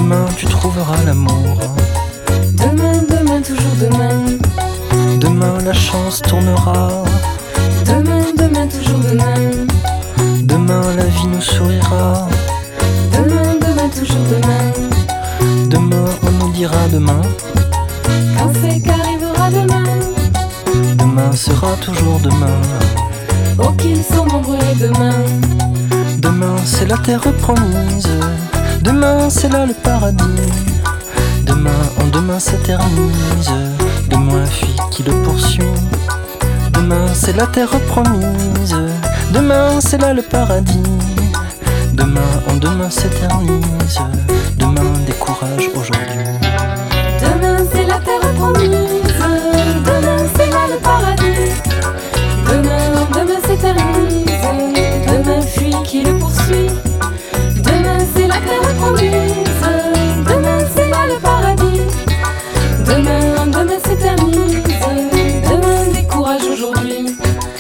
Demain tu trouveras l'amour. Demain, demain, toujours demain. Demain la chance tournera. Demain, demain, toujours demain. Demain la vie nous sourira. Demain, demain, toujours demain. Demain on nous dira demain. Quand c'est qu'arrivera demain. Demain sera toujours demain. Oh qu'ils sont nombreux les demain. Demain c'est la terre promise. Demain c'est là le paradis. Demain en demain s'éternise. Demain fuit qui le poursuit. Demain c'est la terre promise. Demain c'est là le paradis. Demain en demain s'éternise. Demain décourage aujourd'hui. Demain c'est la terre promise. Demain c'est là le paradis. Demain en demain s'éternise. Demain fuit qui le poursuit. Demain c'est la terre promise. Demain c'est là le paradis. Demain en demain s'éternise. Demain décourage aujourd'hui.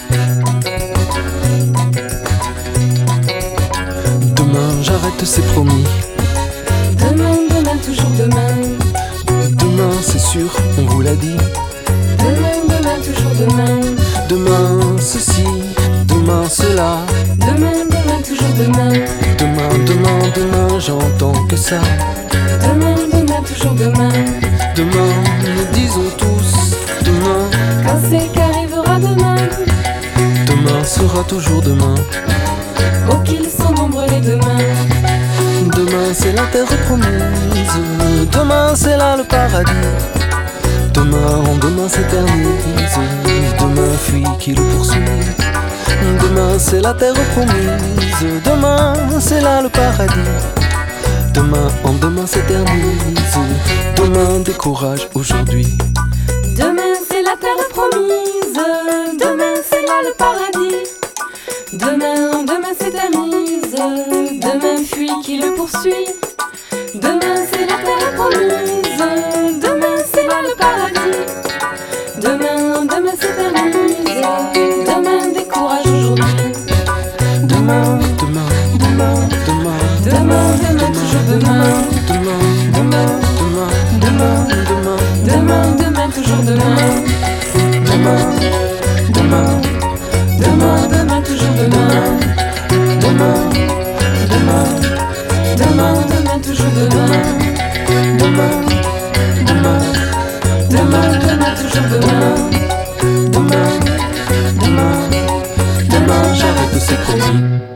Demain j'arrête, c'est promis. Demain, demain, toujours demain. Demain c'est sûr, on vous l'a dit. Demain, demain, toujours demain. Demain ceci, demain cela. Demain, demain, toujours demain. Demain, demain, demain, j'entends que ça. Demain, demain, toujours demain. Demain, nous disons tous demain. Quand c'est qu'arrivera demain. Demain sera toujours demain. Oh qu'ils sont nombreux les demain. Demain c'est la terre promise. Demain c'est là le paradis. Demain en demain s'éternise. Demain fuit qui le poursuit. Demain c'est la terre promise. Demain c'est là le paradis. Demain en demain s'éternise. Demain décourage aujourd'hui. Demain c'est la terre promise. Demain c'est là le paradis. Demain en demain s'éternise. Demain fuit qui le poursuit. Demain c'est la terre promise. Demain c'est là le paradis. Demain en demain s'éternise. Demain décourage aujourd'hui. Demain, demain, demain, demain. Demain, demain, toujours demain. Demain, demain, demain, demain, demain. Demain, demain, toujours demain. Demain, demain, Demain, demain, toujours demain. demain, demain, Demain, demain, toujours demain. demain, demain, Demain, demain, toujours demain. demain, demain, demain, j'arrête, c'est promis.